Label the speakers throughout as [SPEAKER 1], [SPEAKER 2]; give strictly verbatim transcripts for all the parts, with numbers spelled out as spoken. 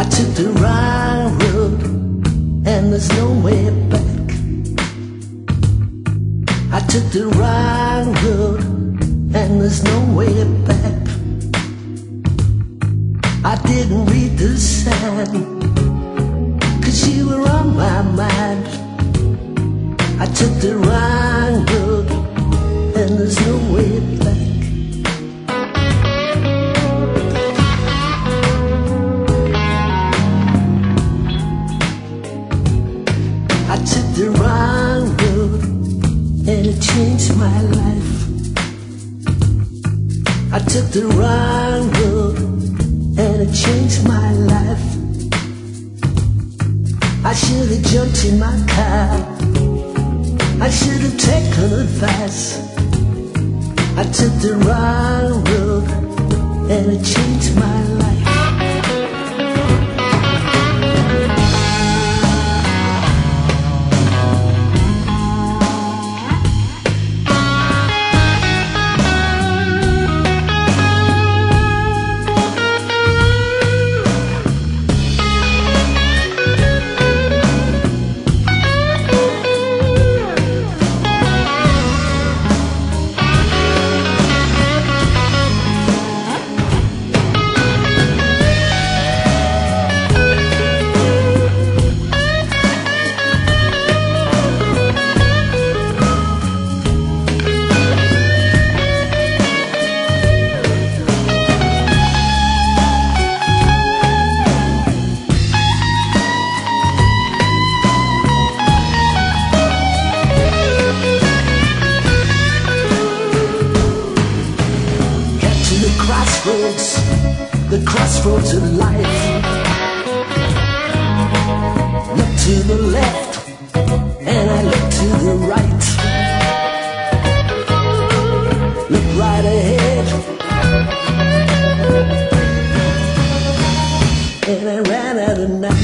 [SPEAKER 1] took the wrong road, and there's no way back. I took the wrong road, and there's no way back. I didn't read the sign, 'cause you were on my mind. I took the wrong road, and there's no way back. I took the wrong road, and it changed my life. I took the wrong road, and it changed my life. I should have jumped in my car, I should have taken advice. I took the wrong road, and it changed my life. Crossroads, the crossroads of life. Look to the left, and I look to the right. Look right ahead, and I ran out of night.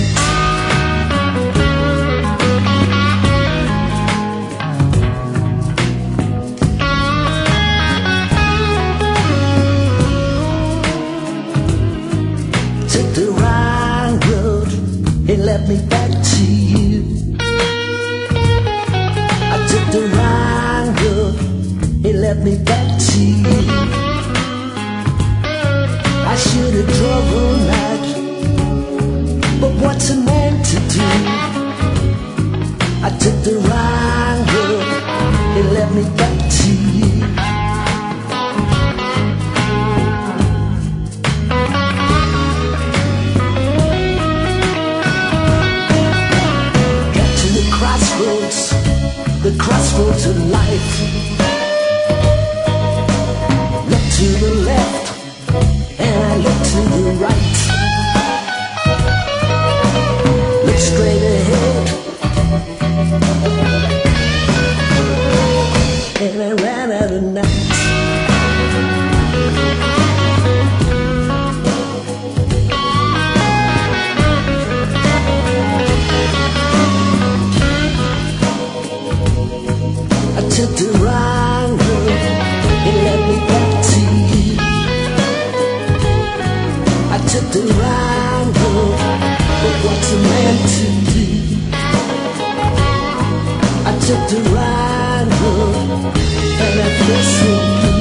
[SPEAKER 1] Took the wrong road, it led me back to you. I took the wrong road, it led me back to you. I should have drove all night, but what's a man to do? I took the wrong road, it led me back to you. The crossroads of life. Look to the left, and I look to the right. Look straight ahead, and I ran out of night. I took the wrong road, it led me back to you. I took the wrong road, but what's a man to do? I took the wrong road, and I feel so blue.